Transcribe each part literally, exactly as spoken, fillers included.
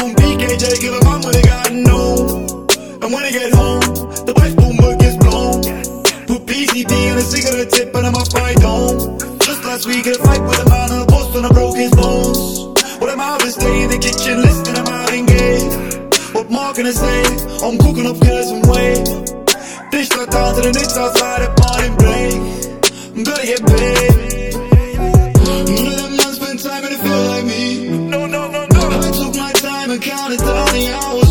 on P K J, give a mom what they got known. And when I get home, the wife boomer gets blown. Put P C D on a cigarette tip and I'm off my dome. Just last week in a fight with a man on a post and I broke his bones. What am I to stay in the kitchen listening to Marvin Gaye? What more can I say? I'm cooking up killers and way. Dish that down to the Knicks outside at morning break. I'm gonna get paid. None of them men spend time and they feel like me. No, no, no, no. I took my time and counted down the hours.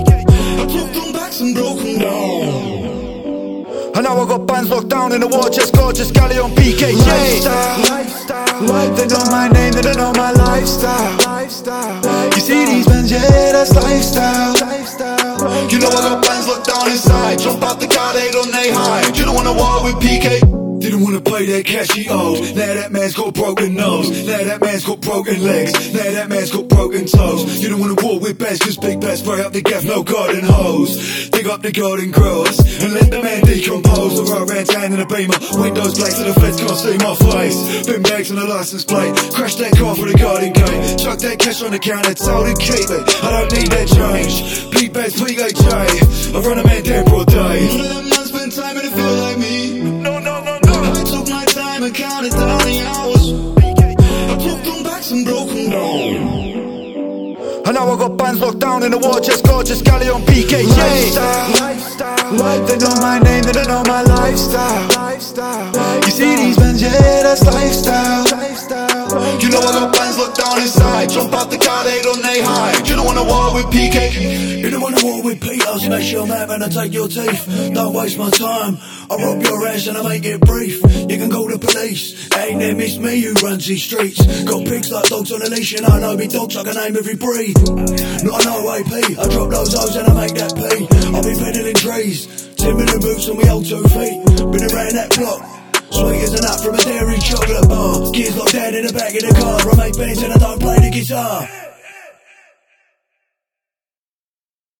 I took them back and broke them down. And now I got bands locked down in the war chest, gorgeous galley on P K J. Lifestyle, lifestyle. They know my name, they don't know my lifestyle. You see these bands, yeah, that's lifestyle. You know I got bands locked down inside. Jump out the car, they don't they hide. You don't wanna war with P K. Didn't wanna pay that cash he owed. Now that man's got broken nose. Now that man's got broken legs. Now that man's got broken toes. You don't wanna war with bass, cause big bass spray up the gaff, no garden hose. Dig up the golden grills and let the man decompose. The road ran down in a beamer, windows black so the feds can't see my face. Bin bags on the license plate, crash that car for the garden gate. Chuck that cash on the counter, told it keep it. I don't need that change. Big bass, P K J. I run a man down broad day. None of them men spend time and they feel like me. No, no, no, no. I took my time and counted down the hours. I took them back and broke them down. And now I got bands locked down in the war chest, gorgeous galley on P K J. Lifestyle, lifestyle. They know my name, they don't know my lifestyle. You see these bands, yeah, that's lifestyle. You know I got bands locked down inside. Jump out the car, they don't they hide. You don't wanna war with P K. You don't wanna war with Pete, I'll smash your map and I'll take your teeth. Don't waste my time, I'll rob your ass and I'll make it brief. You can call the police, ain't there miss me who runs these streets. Got pigs like dogs on a leash and I know me dogs, I can name every breed. Not an O A P, I drop those O's and I make that P. I'll be peddling trees, ten million boots on me old two feet. Been around that block, sweet as a nut from a dairy chocolate bar. Kids locked down in the back of the car, I make beats and I don't play the guitar.